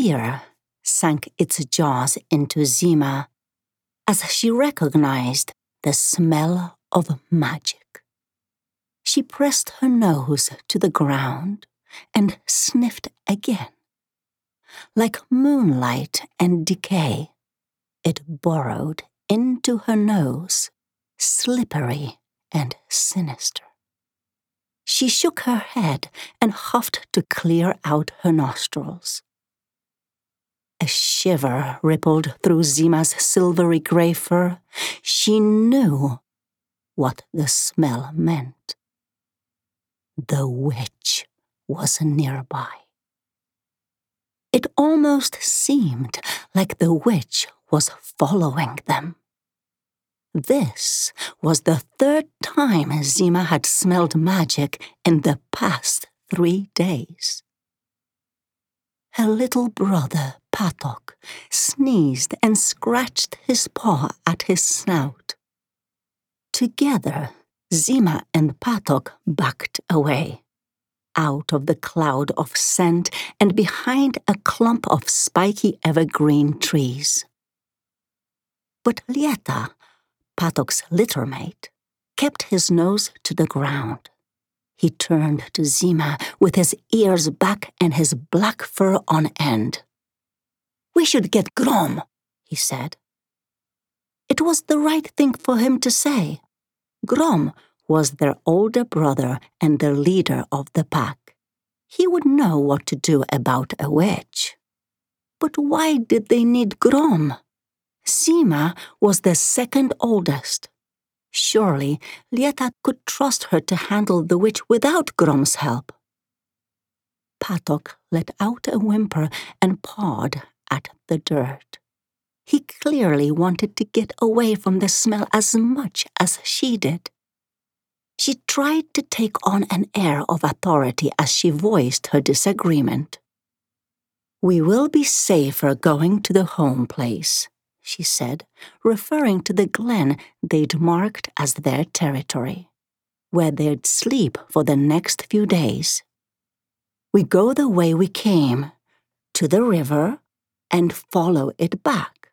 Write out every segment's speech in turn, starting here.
Fear sank its jaws into Zima as she recognized the smell of magic. She pressed her nose to the ground and sniffed again. Like moonlight and decay, it burrowed into her nose, slippery and sinister. She shook her head and huffed to clear out her nostrils. A shiver rippled through Zima's silvery gray fur. She knew what the smell meant. The witch was nearby. It almost seemed like the witch was following them. This was the third time Zima had smelled magic in the past 3 days. Her little brother, Patok, sneezed and scratched his paw at his snout. Together, Zima and Patok backed away, out of the cloud of scent and behind a clump of spiky evergreen trees. But Lieta, Patok's littermate, kept his nose to the ground. He turned to Zima with his ears back and his black fur on end. "We should get Grom," he said. It was the right thing for him to say. Grom was their older brother and the leader of the pack. He would know what to do about a witch. But why did they need Grom? Zima was the second oldest. Surely Lieta could trust her to handle the witch without Grom's help. Patok let out a whimper and pawed at the dirt. He clearly wanted to get away from the smell as much as she did. She tried to take on an air of authority as she voiced her disagreement. "We will be safer going to the home place," she said, referring to the glen they'd marked as their territory, where they'd sleep for the next few days. "We go the way we came, to the river, and follow it back."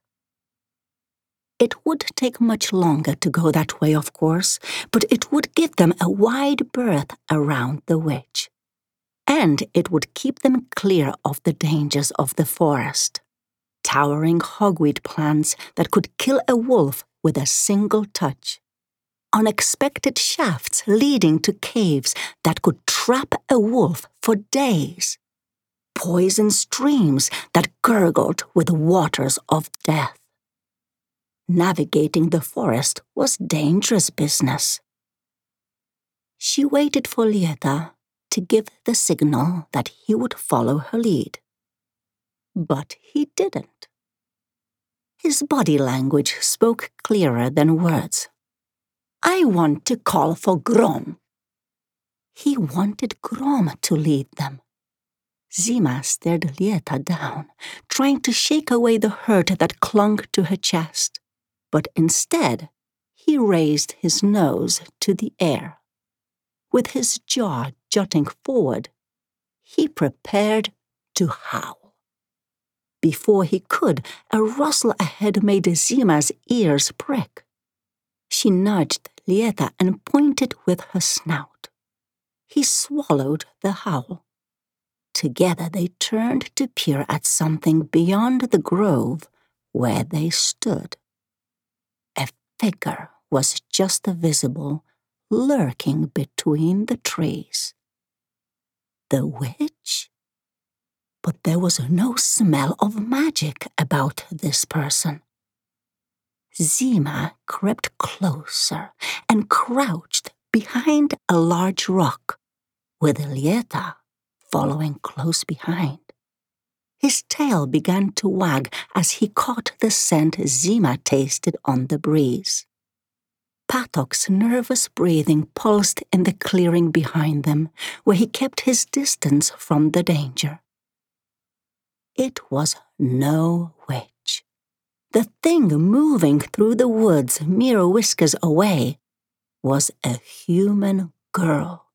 It would take much longer to go that way, of course, but it would give them a wide berth around the witch. And it would keep them clear of the dangers of the forest. Towering hogweed plants that could kill a wolf with a single touch. Unexpected shafts leading to caves that could trap a wolf for days. Poison streams that gurgled with waters of death. Navigating the forest was dangerous business. She waited for Lieta to give the signal that he would follow her lead. But he didn't. His body language spoke clearer than words. "I want to call for Grom." He wanted Grom to lead them. Zima stared Lieta down, trying to shake away the hurt that clung to her chest. But instead, he raised his nose to the air. With his jaw jutting forward, he prepared to howl. Before he could, a rustle ahead made Zima's ears prick. She nudged Lieta and pointed with her snout. He swallowed the howl. Together they turned to peer at something beyond the grove where they stood. A figure was just visible, lurking between the trees. The witch? But there was no smell of magic about this person. Zima crept closer and crouched behind a large rock, with Lieta following close behind. His tail began to wag as he caught the scent Zima tasted on the breeze. Patok's nervous breathing pulsed in the clearing behind them, where he kept his distance from the danger. It was no witch. The thing moving through the woods mere whiskers away was a human girl.